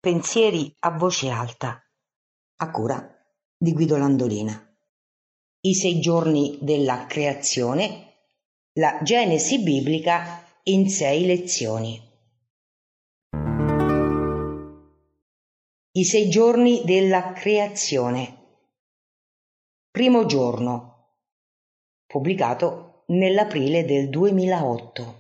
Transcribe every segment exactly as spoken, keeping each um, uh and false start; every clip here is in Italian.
Pensieri a voce alta, a cura di Guido Landolina. I sei giorni della creazione, la Genesi biblica in sei lezioni. I sei giorni della creazione. Primo giorno, pubblicato nell'aprile del duemilaotto.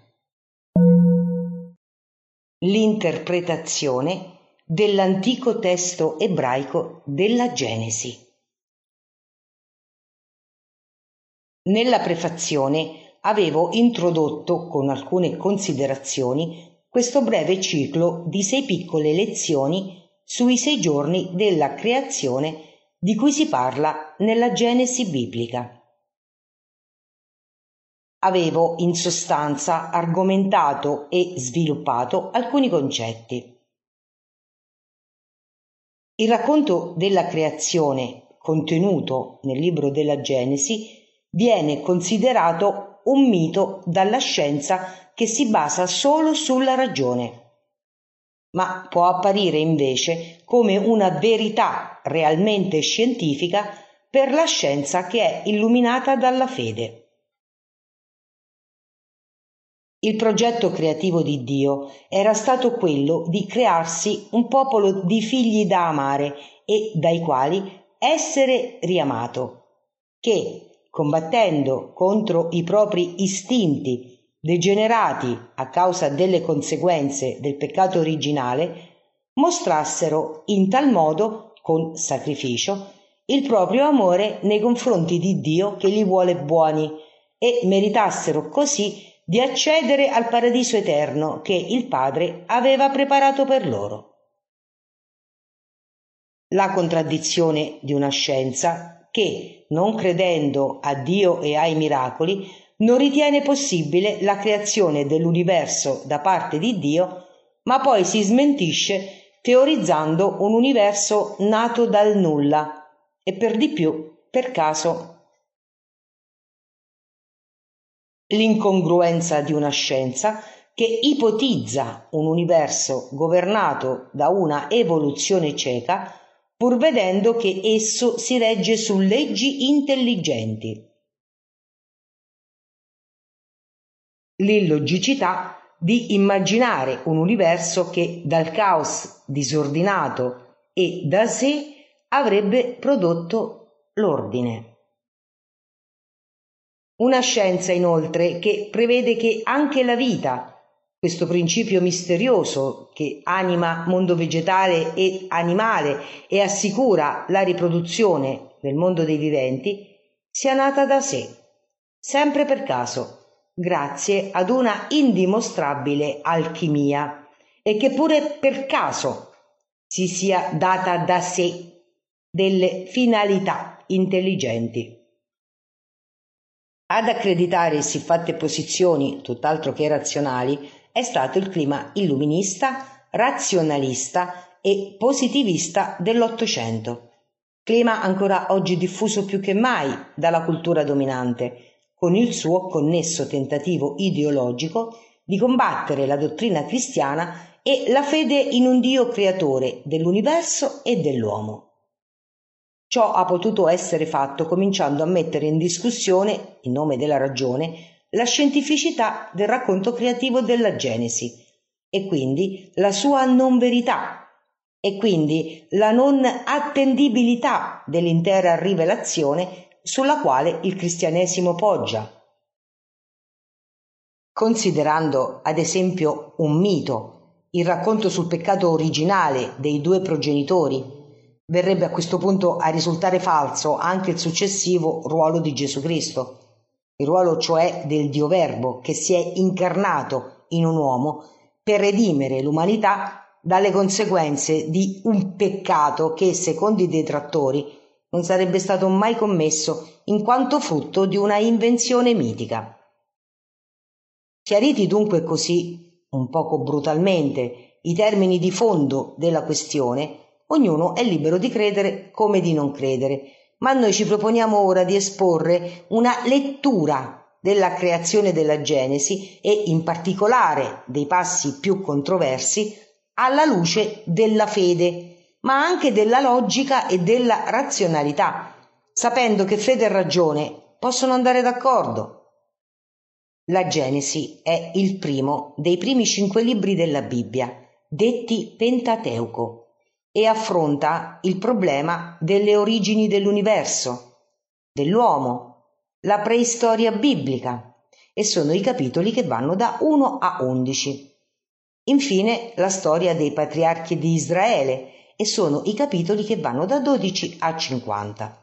L'interpretazione dell'antico testo ebraico della Genesi. Nella prefazione avevo introdotto con alcune considerazioni questo breve ciclo di sei piccole lezioni sui sei giorni della creazione di cui si parla nella Genesi biblica. Avevo in sostanza argomentato e sviluppato alcuni concetti. Il racconto della creazione contenuto nel libro della Genesi viene considerato un mito dalla scienza che si basa solo sulla ragione, ma può apparire invece come una verità realmente scientifica per la scienza che è illuminata dalla fede. Il progetto creativo di Dio era stato quello di crearsi un popolo di figli da amare e dai quali essere riamato, che, combattendo contro i propri istinti degenerati a causa delle conseguenze del peccato originale, mostrassero in tal modo, con sacrificio, il proprio amore nei confronti di Dio che li vuole buoni e meritassero così di accedere al paradiso eterno che il Padre aveva preparato per loro. La contraddizione di una scienza che, non credendo a Dio e ai miracoli, non ritiene possibile la creazione dell'universo da parte di Dio, ma poi si smentisce teorizzando un universo nato dal nulla e per di più per caso. L'incongruenza di una scienza che ipotizza un universo governato da una evoluzione cieca, pur vedendo che esso si regge su leggi intelligenti. L'illogicità di immaginare un universo che dal caos disordinato e da sé avrebbe prodotto l'ordine. Una scienza inoltre che prevede che anche la vita, questo principio misterioso che anima mondo vegetale e animale e assicura la riproduzione nel mondo dei viventi, sia nata da sé, sempre per caso, grazie ad una indimostrabile alchimia, e che pure per caso si sia data da sé delle finalità intelligenti. Ad accreditare siffatte posizioni, tutt'altro che razionali, è stato il clima illuminista, razionalista e positivista dell'Ottocento, clima ancora oggi diffuso più che mai dalla cultura dominante, con il suo connesso tentativo ideologico di combattere la dottrina cristiana e la fede in un Dio creatore dell'universo e dell'uomo. Ciò ha potuto essere fatto cominciando a mettere in discussione, in nome della ragione, la scientificità del racconto creativo della Genesi e quindi la sua non verità e quindi la non attendibilità dell'intera rivelazione sulla quale il cristianesimo poggia. Considerando ad esempio un mito, il racconto sul peccato originale dei due progenitori, verrebbe a questo punto a risultare falso anche il successivo ruolo di Gesù Cristo, il ruolo cioè del Dio Verbo che si è incarnato in un uomo per redimere l'umanità dalle conseguenze di un peccato che, secondo i detrattori, non sarebbe stato mai commesso in quanto frutto di una invenzione mitica. Chiariti dunque così, un poco brutalmente, i termini di fondo della questione, ognuno è libero di credere come di non credere, ma noi ci proponiamo ora di esporre una lettura della creazione della Genesi e in particolare dei passi più controversi alla luce della fede, ma anche della logica e della razionalità, sapendo che fede e ragione possono andare d'accordo. La Genesi è il primo dei primi cinque libri della Bibbia, detti Pentateuco, e affronta il problema delle origini dell'universo, dell'uomo, la preistoria biblica, e sono i capitoli che vanno da uno a undici. Infine la storia dei patriarchi di Israele, e sono i capitoli che vanno da dodici a cinquanta.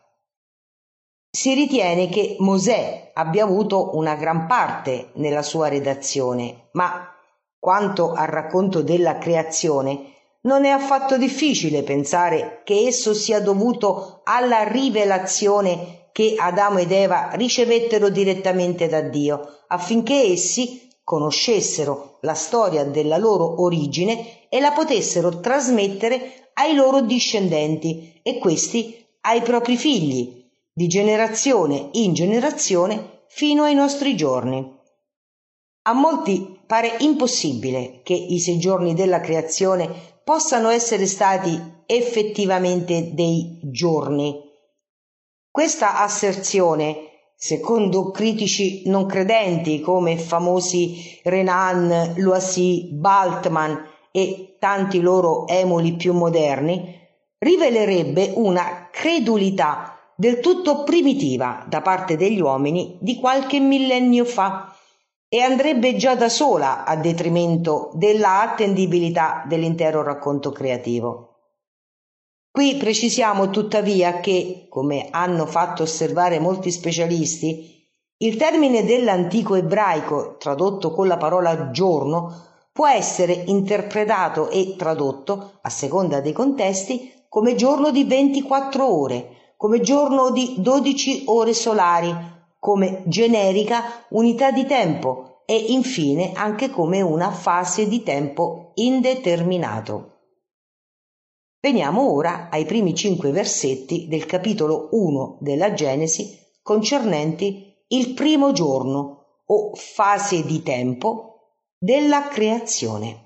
Si ritiene che Mosè abbia avuto una gran parte nella sua redazione, ma quanto al racconto della creazione non è affatto difficile pensare che esso sia dovuto alla rivelazione che Adamo ed Eva ricevettero direttamente da Dio, affinché essi conoscessero la storia della loro origine e la potessero trasmettere ai loro discendenti e questi ai propri figli, di generazione in generazione fino ai nostri giorni. A molti pare impossibile che i sei giorni della creazione possano essere stati effettivamente dei giorni. Questa asserzione, secondo critici non credenti come famosi Renan, Loisy, Bultmann e tanti loro emuli più moderni, rivelerebbe una credulità del tutto primitiva da parte degli uomini di qualche millennio fa e andrebbe già da sola a detrimento della attendibilità dell'intero racconto creativo. Qui precisiamo tuttavia che, come hanno fatto osservare molti specialisti, il termine dell'antico ebraico tradotto con la parola giorno può essere interpretato e tradotto, a seconda dei contesti, come giorno di ventiquattro ore, come giorno di dodici ore solari, come generica unità di tempo e infine anche come una fase di tempo indeterminato. Veniamo ora ai primi cinque versetti del capitolo uno della Genesi concernenti il primo giorno o fase di tempo della creazione.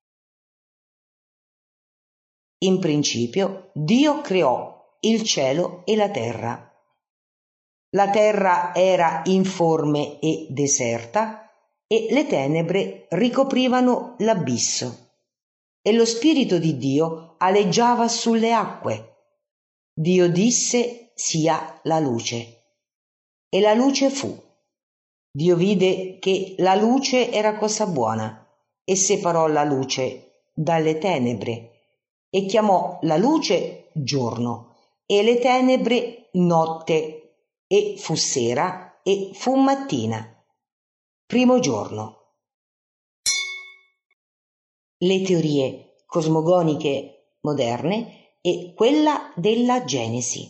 In principio Dio creò il cielo e la terra. La terra era informe e deserta e le tenebre ricoprivano l'abisso. E lo Spirito di Dio aleggiava sulle acque. Dio disse: sia la luce. E la luce fu. Dio vide che la luce era cosa buona e separò la luce dalle tenebre e chiamò la luce giorno e le tenebre notte, e fu sera e fu mattina. Primo giorno. Le teorie cosmogoniche moderne e quella della Genesi.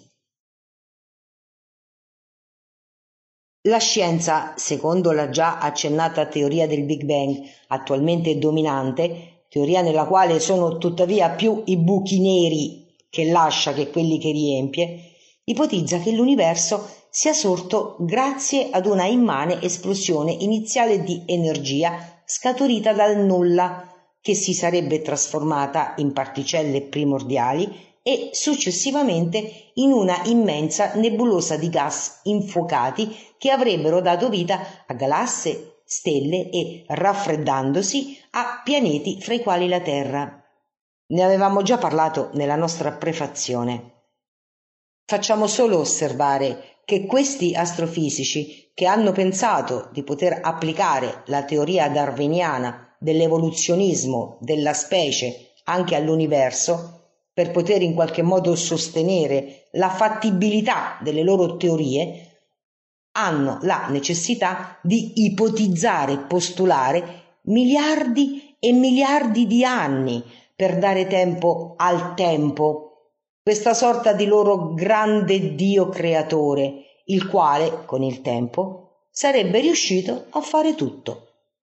La scienza, secondo la già accennata teoria del Big Bang, attualmente dominante, teoria nella quale sono tuttavia più i buchi neri che lascia che quelli che riempie, ipotizza che l'universo sia sorto grazie ad una immane esplosione iniziale di energia scaturita dal nulla, che si sarebbe trasformata in particelle primordiali e successivamente in una immensa nebulosa di gas infuocati che avrebbero dato vita a galassie, stelle e, raffreddandosi, a pianeti fra i quali la Terra. Ne avevamo già parlato nella nostra prefazione. Facciamo solo osservare che questi astrofisici, che hanno pensato di poter applicare la teoria darwiniana dell'evoluzionismo della specie anche all'universo, per poter in qualche modo sostenere la fattibilità delle loro teorie, hanno la necessità di ipotizzare e postulare miliardi e miliardi di anni per dare tempo al tempo, questa sorta di loro grande Dio creatore, il quale, con il tempo, sarebbe riuscito a fare tutto.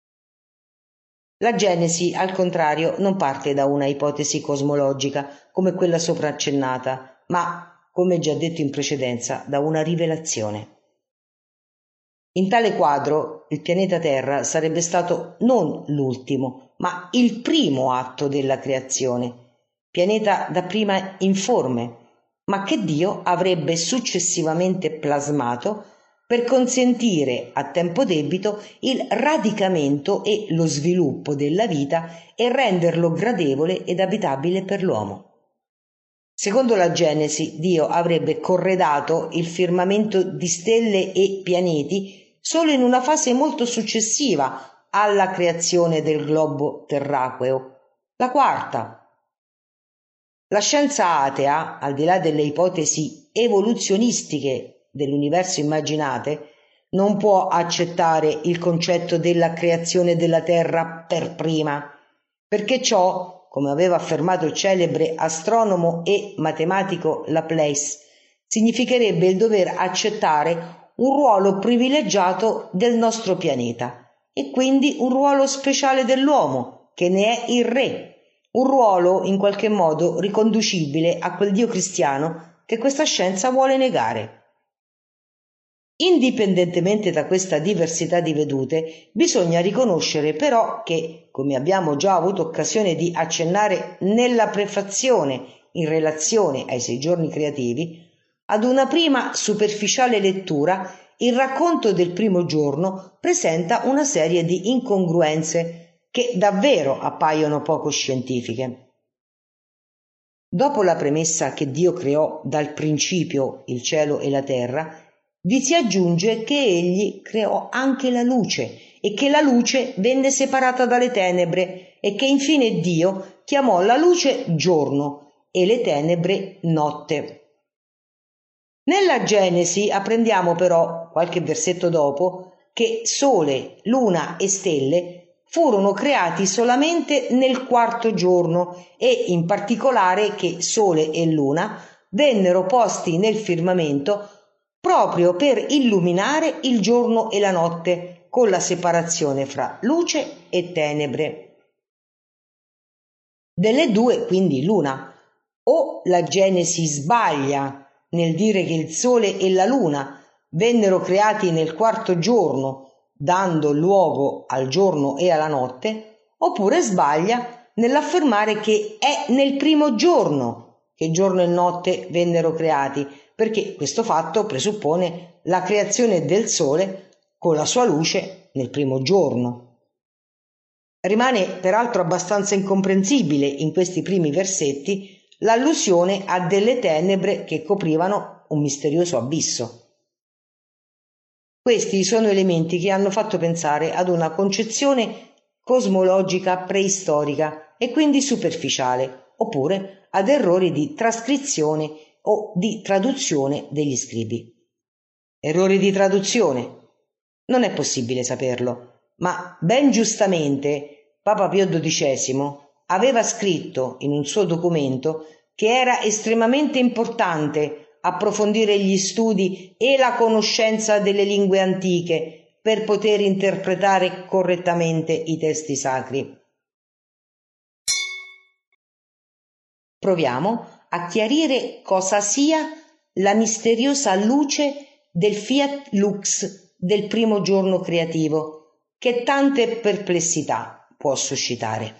La Genesi, al contrario, non parte da una ipotesi cosmologica come quella sopra accennata, ma, come già detto in precedenza, da una rivelazione. In tale quadro, il pianeta Terra sarebbe stato non l'ultimo, ma il primo atto della creazione, pianeta dapprima informe, ma che Dio avrebbe successivamente plasmato per consentire a tempo debito il radicamento e lo sviluppo della vita e renderlo gradevole ed abitabile per l'uomo. Secondo la Genesi, Dio avrebbe corredato il firmamento di stelle e pianeti solo in una fase molto successiva alla creazione del globo terracqueo, la quarta. La scienza atea, al di là delle ipotesi evoluzionistiche dell'universo immaginate, non può accettare il concetto della creazione della Terra per prima, perché ciò, come aveva affermato il celebre astronomo e matematico Laplace, significherebbe il dover accettare un ruolo privilegiato del nostro pianeta e quindi un ruolo speciale dell'uomo, che ne è il re, un ruolo in qualche modo riconducibile a quel Dio cristiano che questa scienza vuole negare. Indipendentemente da questa diversità di vedute, bisogna riconoscere però che, come abbiamo già avuto occasione di accennare nella prefazione in relazione ai sei giorni creativi, ad una prima superficiale lettura il racconto del primo giorno presenta una serie di incongruenze che davvero appaiono poco scientifiche. Dopo la premessa che Dio creò dal principio il cielo e la terra, vi si aggiunge che egli creò anche la luce e che la luce venne separata dalle tenebre e che infine Dio chiamò la luce giorno e le tenebre notte. Nella Genesi apprendiamo però, qualche versetto dopo, che sole, luna e stelle furono creati solamente nel quarto giorno e in particolare che sole e luna vennero posti nel firmamento proprio per illuminare il giorno e la notte con la separazione fra luce e tenebre. Delle due, quindi l'una, o la Genesi sbaglia nel dire che il sole e la luna vennero creati nel quarto giorno, dando luogo al giorno e alla notte, oppure sbaglia nell'affermare che è nel primo giorno che giorno e notte vennero creati, perché questo fatto presuppone la creazione del sole con la sua luce nel primo giorno. Rimane peraltro abbastanza incomprensibile in questi primi versetti l'allusione a delle tenebre che coprivano un misterioso abisso. Questi sono elementi che hanno fatto pensare ad una concezione cosmologica preistorica e quindi superficiale, oppure ad errori di trascrizione o di traduzione degli scribi. Errori di traduzione? Non è possibile saperlo, ma ben giustamente Papa Pio dodicesimo aveva scritto in un suo documento che era estremamente importante approfondire gli studi e la conoscenza delle lingue antiche per poter interpretare correttamente i testi sacri. Proviamo a chiarire cosa sia la misteriosa luce del Fiat Lux del primo giorno creativo, che tante perplessità può suscitare.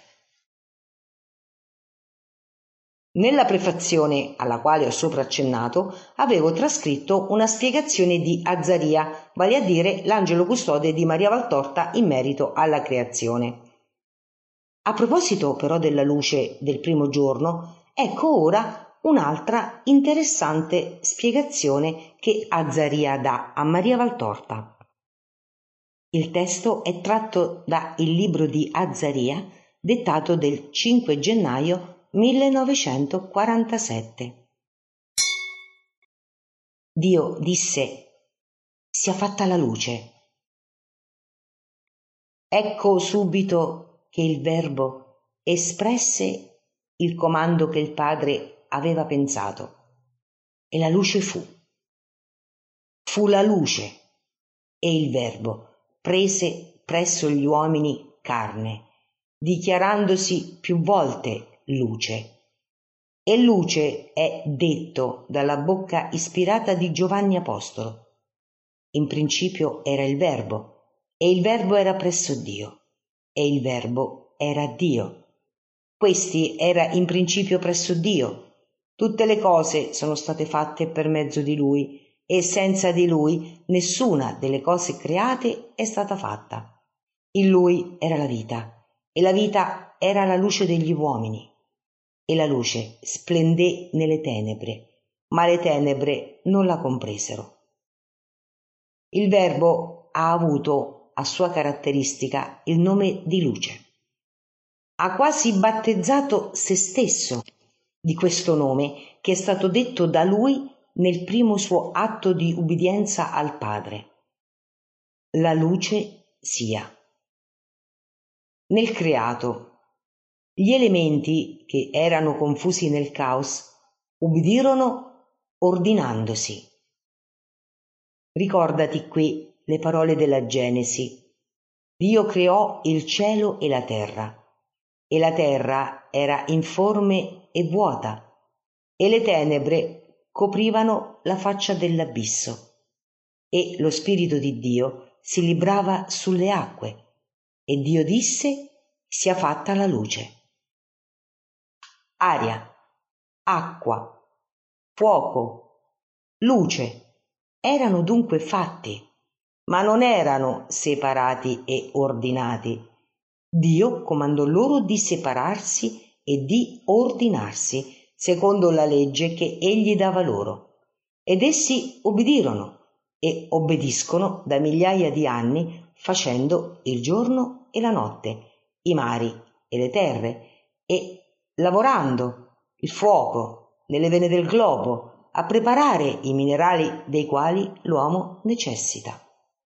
Nella prefazione, alla quale ho sopra accennato, avevo trascritto una spiegazione di Azzaria, vale a dire l'angelo custode di Maria Valtorta in merito alla creazione. A proposito però della luce del primo giorno, ecco ora un'altra interessante spiegazione che Azzaria dà a Maria Valtorta. Il testo è tratto da Il libro di Azzaria, dettato del cinque gennaio millenovecentoquarantasette. Dio disse: sia fatta la luce. Ecco subito che il Verbo espresse il comando che il Padre aveva pensato, e la luce fu. Fu la luce, e il Verbo prese presso gli uomini carne, dichiarandosi più volte luce. E luce è detto dalla bocca ispirata di Giovanni Apostolo. In principio era il Verbo, e il Verbo era presso Dio, e il Verbo era Dio. Questi era in principio presso Dio. Tutte le cose sono state fatte per mezzo di Lui, e senza di Lui nessuna delle cose create è stata fatta. In Lui era la vita, e la vita era la luce degli uomini. E la luce splendé nelle tenebre, ma le tenebre non la compresero. Il Verbo ha avuto a sua caratteristica il nome di luce. Ha quasi battezzato se stesso di questo nome che è stato detto da Lui nel primo suo atto di ubbidienza al Padre. La luce sia. Nel creato, gli elementi che erano confusi nel caos ubbidirono ordinandosi. Ricordati qui le parole della Genesi. Dio creò il cielo e la terra, e la terra era informe e vuota, e le tenebre coprivano la faccia dell'abisso, e lo Spirito di Dio si librava sulle acque, e Dio disse: sia fatta la luce. Aria, acqua, fuoco, luce erano dunque fatti, ma non erano separati e ordinati. Dio comandò loro di separarsi e di ordinarsi secondo la legge che egli dava loro, ed essi obbedirono e obbediscono da migliaia di anni, facendo il giorno e la notte, i mari e le terre, e lavorando il fuoco nelle vene del globo a preparare i minerali dei quali l'uomo necessita.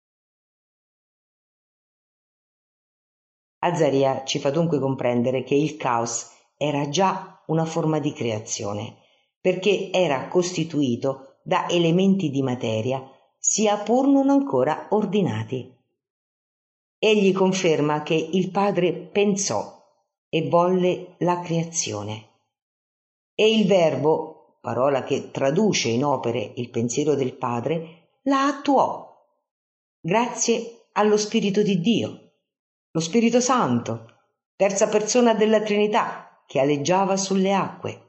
Azaria ci fa dunque comprendere che il caos era già una forma di creazione, perché era costituito da elementi di materia, sia pur non ancora ordinati. Egli conferma che il Padre pensò e volle la creazione. E il Verbo, parola che traduce in opere il pensiero del Padre, la attuò, grazie allo Spirito di Dio. Lo Spirito Santo, terza persona della Trinità, che aleggiava sulle acque.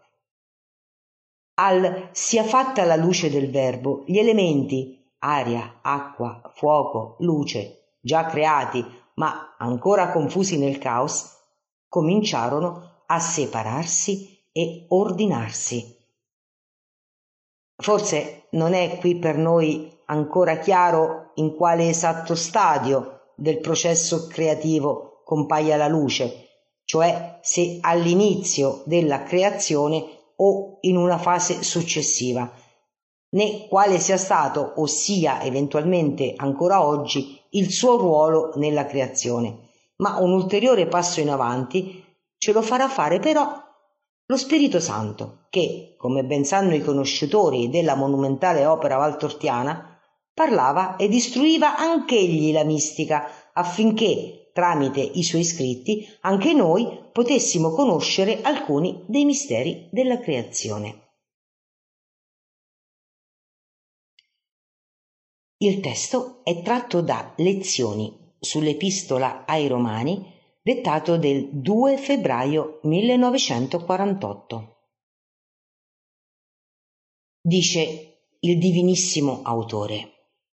Al sia fatta la luce del Verbo, gli elementi, aria, acqua, fuoco, luce, già creati ma ancora confusi nel caos, cominciarono a separarsi e ordinarsi. Forse non è qui per noi ancora chiaro in quale esatto stadio del processo creativo compaia la luce, cioè se all'inizio della creazione o in una fase successiva, né quale sia stato o sia eventualmente ancora oggi il suo ruolo nella creazione, ma un ulteriore passo in avanti ce lo farà fare però lo Spirito Santo, che, come ben sanno i conoscitori della monumentale opera valtortiana, parlava ed istruiva anch'egli la mistica, affinché, tramite i suoi scritti, anche noi potessimo conoscere alcuni dei misteri della creazione. Il testo è tratto da Lezioni sull'Epistola ai Romani, dettato del due febbraio millenovecentoquarantotto. Dice il divinissimo autore: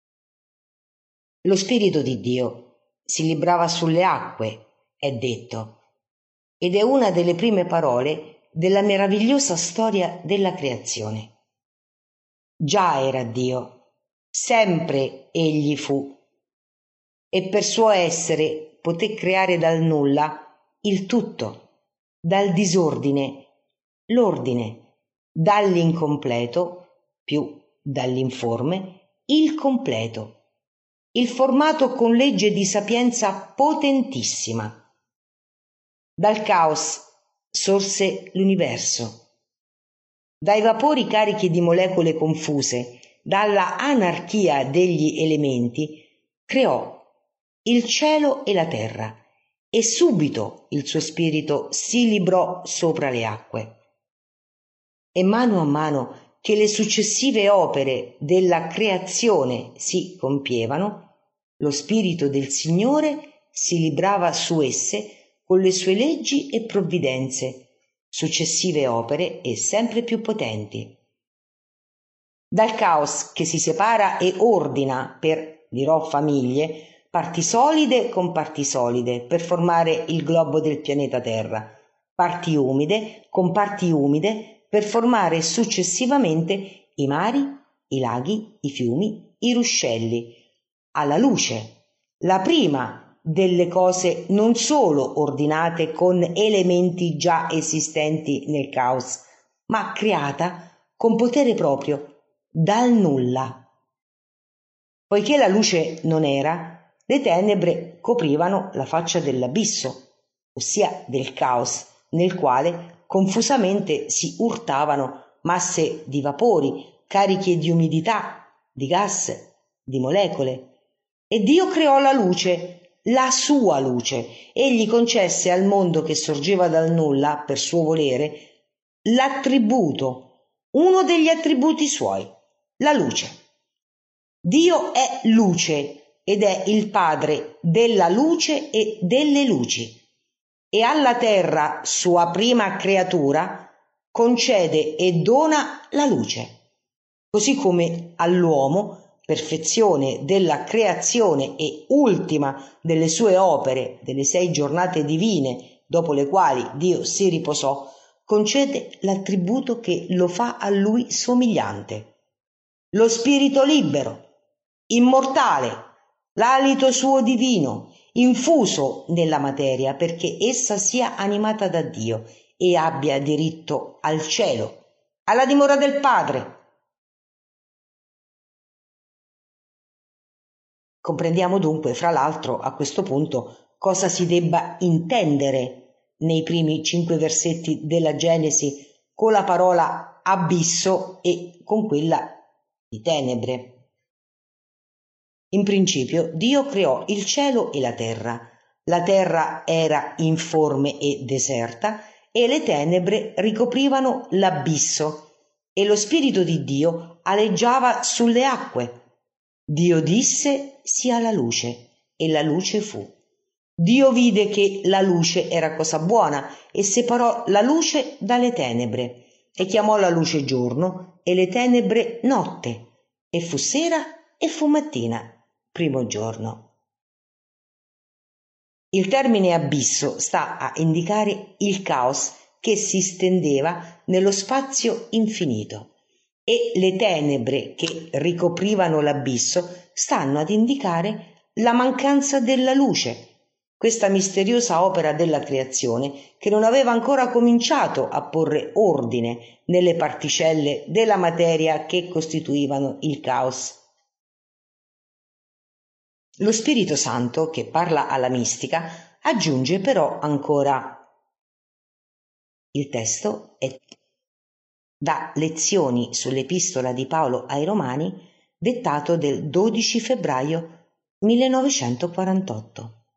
lo Spirito di Dio si librava sulle acque, è detto, ed è una delle prime parole della meravigliosa storia della creazione. Già era Dio, sempre egli fu, e per suo essere poté creare dal nulla il tutto, dal disordine l'ordine, dall'incompleto più dall'informe il completo, il formato con legge di sapienza potentissima. Dal caos sorse l'universo, dai vapori carichi di molecole confuse, dalla anarchia degli elementi, creò il cielo e la terra, e subito il suo spirito si librò sopra le acque. E mano a mano che le successive opere della creazione si compievano, lo spirito del Signore si librava su esse con le sue leggi e provvidenze, successive opere e sempre più potenti. Dal caos che si separa e ordina per, dirò, famiglie, parti solide con parti solide per formare il globo del pianeta Terra, parti umide con parti umide per formare successivamente i mari, i laghi, i fiumi, i ruscelli, alla luce, la prima delle cose non solo ordinate con elementi già esistenti nel caos, ma creata con potere proprio dal nulla. Poiché la luce non era, le tenebre coprivano la faccia dell'abisso, ossia del caos, nel quale confusamente si urtavano masse di vapori, cariche di umidità, di gas, di molecole. E Dio creò la luce, la sua luce. Egli concesse al mondo che sorgeva dal nulla, per suo volere, l'attributo, uno degli attributi suoi, la luce. Dio è luce ed è il padre della luce e delle luci. E alla terra, sua prima creatura, concede e dona la luce, così come all'uomo, perfezione della creazione e ultima delle sue opere, delle sei giornate divine dopo le quali Dio si riposò, concede l'attributo che lo fa a lui somigliante, lo spirito libero, immortale, l'alito suo divino, infuso nella materia perché essa sia animata da Dio e abbia diritto al cielo, alla dimora del Padre. Comprendiamo dunque, fra l'altro, a questo punto cosa si debba intendere nei primi cinque versetti della Genesi con la parola abisso e con quella di tenebre. In principio Dio creò il cielo e la terra. La terra era informe e deserta e le tenebre ricoprivano l'abisso e lo Spirito di Dio aleggiava sulle acque. Dio disse: sia la luce, e la luce fu. Dio vide che la luce era cosa buona e separò la luce dalle tenebre e chiamò la luce giorno e le tenebre notte, e fu sera e fu mattina, primo giorno. Il termine abisso sta a indicare il caos che si stendeva nello spazio infinito e le tenebre che ricoprivano l'abisso stanno ad indicare la mancanza della luce, questa misteriosa opera della creazione che non aveva ancora cominciato a porre ordine nelle particelle della materia che costituivano il caos. Lo Spirito Santo, che parla alla mistica, aggiunge però ancora: il testo è da Lezioni sull'Epistola di Paolo ai Romani, dettato del dodici febbraio millenovecentoquarantotto.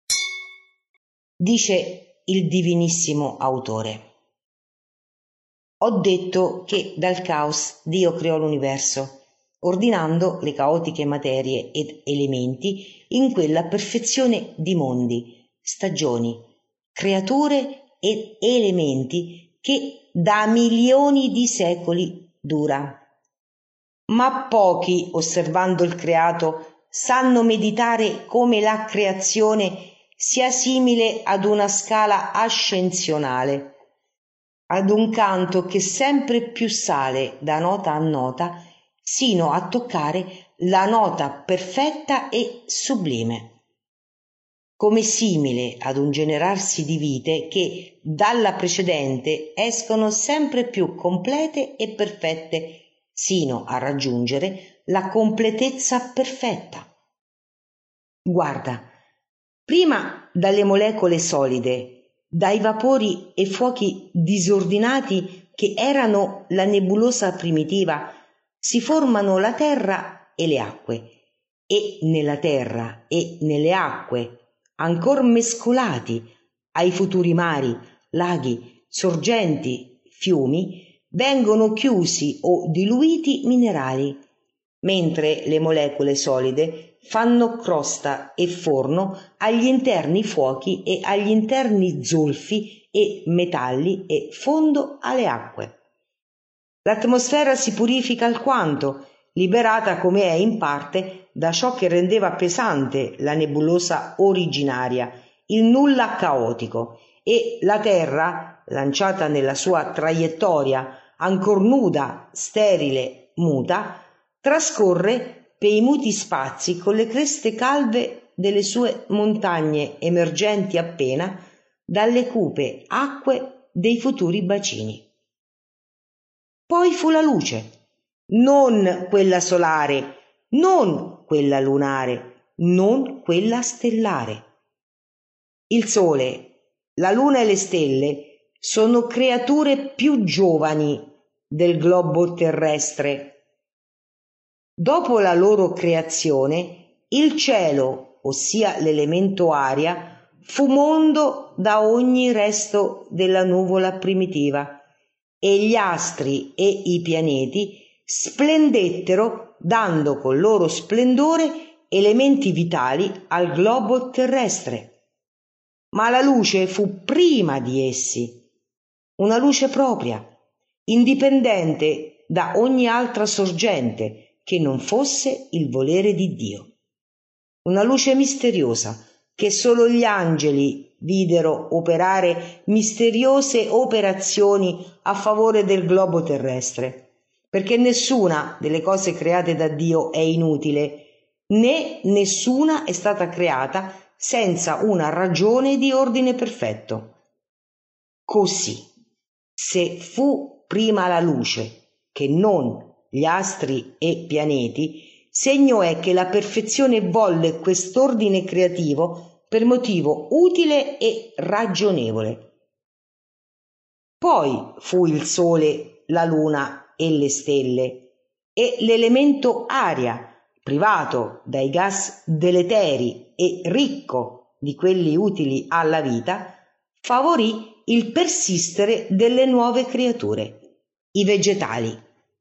Dice il divinissimo autore: ho detto che dal caos Dio creò l'universo, ordinando le caotiche materie ed elementi in quella perfezione di mondi, stagioni, creature ed elementi che da milioni di secoli dura. Ma pochi, osservando il creato, sanno meditare come la creazione sia simile ad una scala ascensionale, ad un canto che sempre più sale da nota a nota, sino a toccare la nota perfetta e sublime, come simile ad un generarsi di vite che dalla precedente escono sempre più complete e perfette, sino a raggiungere la completezza perfetta. Guarda, prima dalle molecole solide, dai vapori e fuochi disordinati che erano la nebulosa primitiva, si formano la terra e le acque, e nella terra e nelle acque, ancor mescolati ai futuri mari, laghi, sorgenti, fiumi, vengono chiusi o diluiti minerali, mentre le molecole solide fanno crosta e forno agli interni fuochi e agli interni zolfi e metalli e fondo alle acque. L'atmosfera si purifica alquanto, liberata come è in parte da ciò che rendeva pesante la nebulosa originaria, il nulla caotico, e la Terra, lanciata nella sua traiettoria, ancor nuda, sterile, muta, trascorre per i muti spazi con le creste calve delle sue montagne emergenti appena dalle cupe acque dei futuri bacini. Poi fu la luce, non quella solare, non quella lunare, non quella stellare. Il sole, la luna e le stelle sono creature più giovani del globo terrestre. Dopo la loro creazione, il cielo, ossia l'elemento aria, fu mondo da ogni resto della nuvola primitiva, e gli astri e i pianeti splendettero dando col loro splendore elementi vitali al globo terrestre. Ma la luce fu prima di essi, una luce propria, indipendente da ogni altra sorgente che non fosse il volere di Dio. Una luce misteriosa che solo gli angeli videro operare misteriose operazioni a favore del globo terrestre, perché nessuna delle cose create da Dio è inutile, né nessuna è stata creata senza una ragione di ordine perfetto. Così, se fu prima la luce che non gli astri e pianeti, segno è che la perfezione volle quest'ordine creativo per motivo utile e ragionevole. Poi fu il sole, la luna e le stelle, e l'elemento aria, privato dai gas deleteri e ricco di quelli utili alla vita, favorì il persistere delle nuove creature, i vegetali.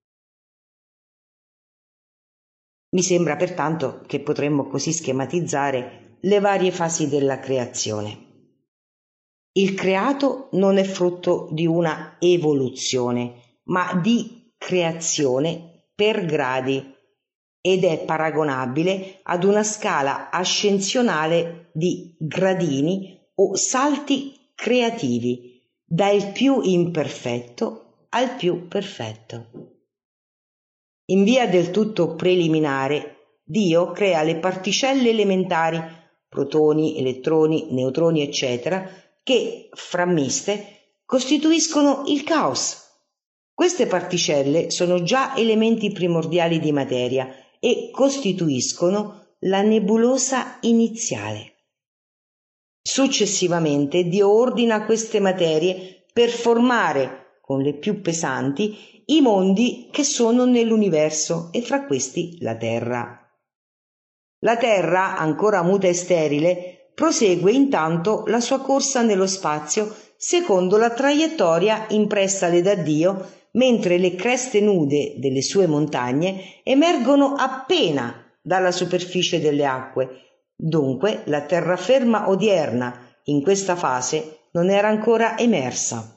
Mi sembra pertanto che potremmo così schematizzare le varie fasi della creazione. Il creato non è frutto di una evoluzione, ma di creazione per gradi, ed è paragonabile ad una scala ascensionale di gradini o salti creativi, dal più imperfetto al più perfetto. In via del tutto preliminare, Dio crea le particelle elementari, protoni, elettroni, neutroni, eccetera, che, frammiste, costituiscono il caos. Queste particelle sono già elementi primordiali di materia e costituiscono la nebulosa iniziale. Successivamente Dio ordina queste materie per formare, con le più pesanti, i mondi che sono nell'universo e fra questi la Terra. La Terra, ancora muta e sterile, prosegue intanto la sua corsa nello spazio secondo la traiettoria impressale da Dio, mentre le creste nude delle sue montagne emergono appena dalla superficie delle acque. Dunque la terraferma odierna in questa fase non era ancora emersa.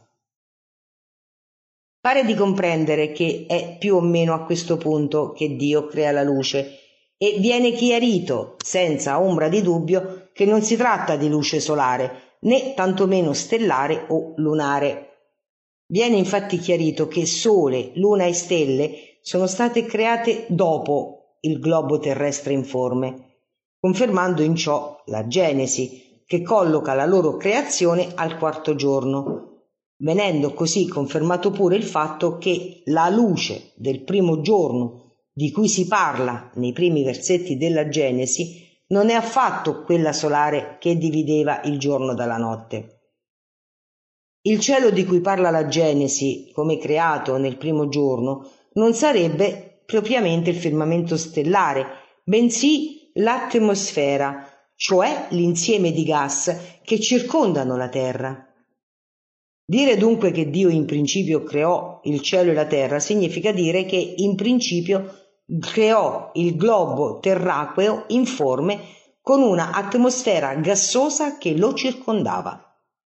Pare di comprendere che è più o meno a questo punto che Dio crea la luce e viene chiarito senza ombra di dubbio che non si tratta di luce solare né tantomeno stellare o lunare. Viene infatti chiarito che Sole, Luna e stelle sono state create dopo il globo terrestre informe, confermando in ciò la Genesi, che colloca la loro creazione al quarto giorno, venendo così confermato pure il fatto che la luce del primo giorno di cui si parla nei primi versetti della Genesi non è affatto quella solare che divideva il giorno dalla notte. Il cielo di cui parla la Genesi, come creato nel primo giorno, non sarebbe propriamente il firmamento stellare, bensì l'atmosfera, cioè l'insieme di gas che circondano la Terra. Dire dunque che Dio in principio creò il cielo e la terra significa dire che in principio creò il globo terracqueo informe con una atmosfera gassosa che lo circondava.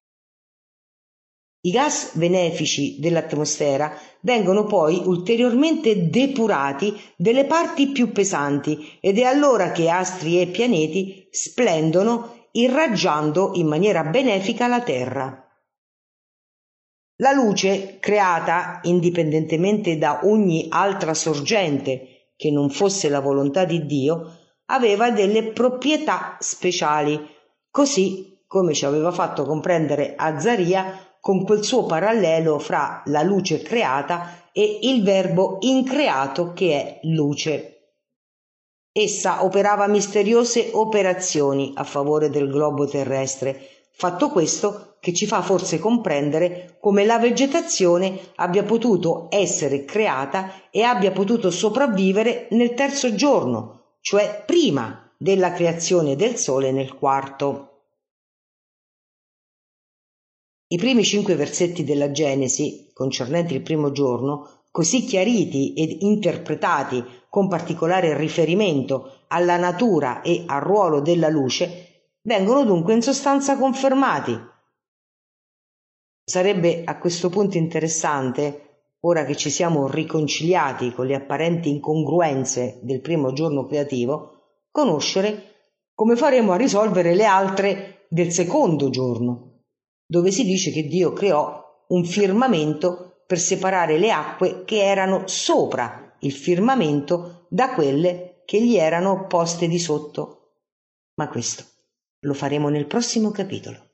I gas benefici dell'atmosfera vengono poi ulteriormente depurati delle parti più pesanti ed è allora che astri e pianeti splendono irraggiando in maniera benefica la Terra. La luce, creata indipendentemente da ogni altra sorgente che non fosse la volontà di Dio, aveva delle proprietà speciali, così come ci aveva fatto comprendere Azzaria con quel suo parallelo fra la luce creata e il verbo increato che è luce. Essa operava misteriose operazioni a favore del globo terrestre, fatto questo che ci fa forse comprendere come la vegetazione abbia potuto essere creata e abbia potuto sopravvivere nel terzo giorno, cioè prima della creazione del Sole nel quarto. I primi cinque versetti della Genesi, concernenti il primo giorno, così chiariti ed interpretati con particolare riferimento alla natura e al ruolo della luce, vengono dunque in sostanza confermati. Sarebbe a questo punto interessante, ora che ci siamo riconciliati con le apparenti incongruenze del primo giorno creativo, conoscere come faremo a risolvere le altre del secondo giorno, dove si dice che Dio creò un firmamento per separare le acque che erano sopra il firmamento da quelle che gli erano poste di sotto. Ma questo lo faremo nel prossimo capitolo.